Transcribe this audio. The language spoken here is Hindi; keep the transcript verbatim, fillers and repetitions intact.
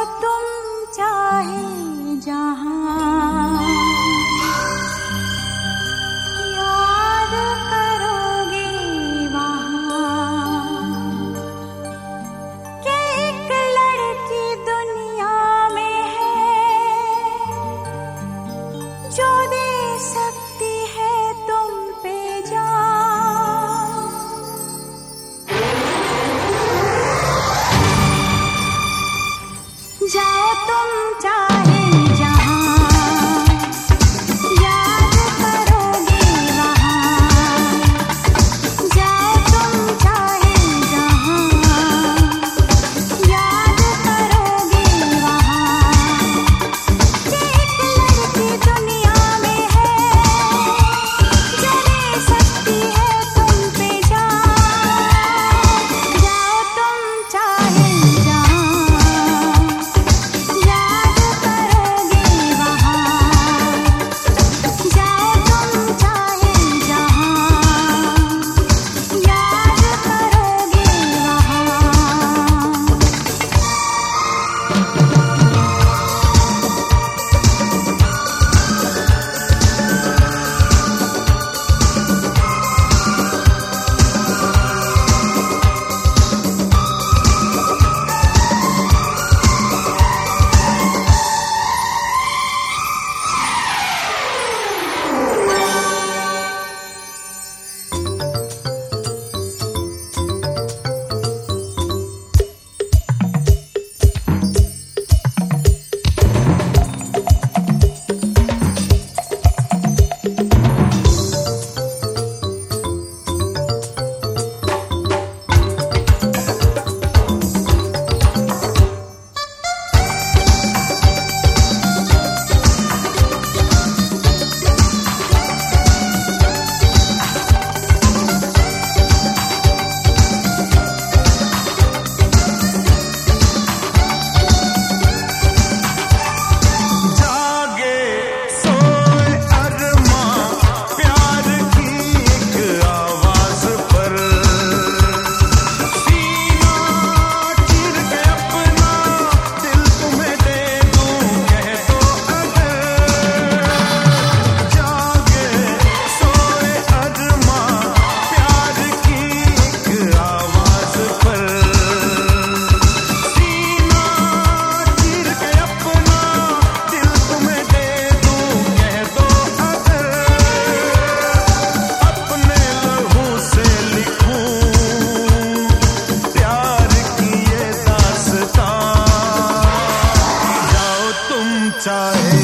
तुम चाहे जहां, याद करोगे वहां कि एक लड़की दुनिया में है जो दे सकती है तुम पे जान। जाओ तुम चाहे जहां, याद करोगे वहां। जाओ तुम चाहे जहां, याद करोगे वहां कि एक लड़की दुनिया में है जो दे सकती है तुम पे जान। जाओ तुम चाहे जहां, याद करोगे वहां। जाओ तुम चाहे जहां, याद करोगे चाहे